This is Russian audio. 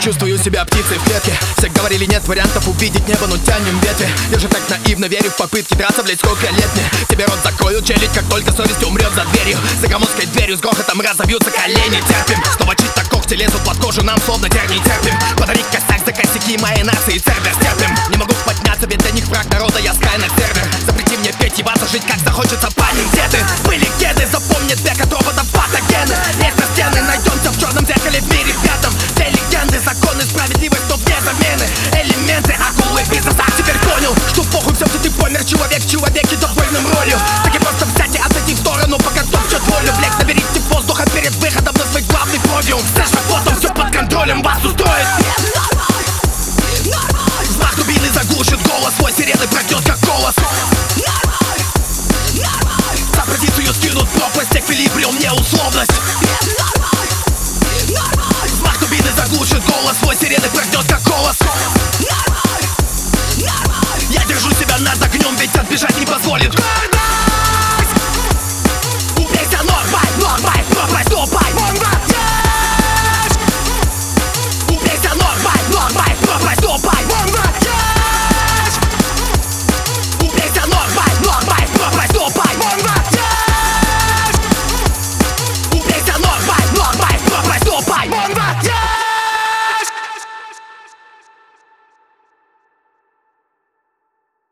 чувствую себя птицей в клетке. Все говорили, нет вариантов увидеть небо, но тянем ветви. Я же так наивно верю в попытки драться, блять, сколько лет мне. Тебе рот закроют, челюсть, как только совесть умрет за дверью. За громоздкой дверью с грохотом разобьются колени. Терпим, снова чисто когти лезут под кожу, нам словно тернии терпим. Подарить косяк за косяки моей нации, сервер стерпим. Не могу подняться, ведь для них враг народа, я скайнет сервер. Запрети мне петь, ебаться, жить как захочется, парень. Где ты? Были кеды, запомни век от роботов патогены. Есть на стены, найдемся в черном зеркале в мире пятом. Все легенды, законы, справедливость, но вне замены. Элементы, акулы, бизнеса. Теперь понял, что похуй все, что ты помер. Человек в человеке довольным ролью. Так и просто взять и отойти в сторону, пока топчет волю. Блять, наберите воздуха перед выходом на свой главный подиум. Слышь, потом все под контролем, вас устроит. Взмах дубины заглушит голос, свой сирены пройдет как голос.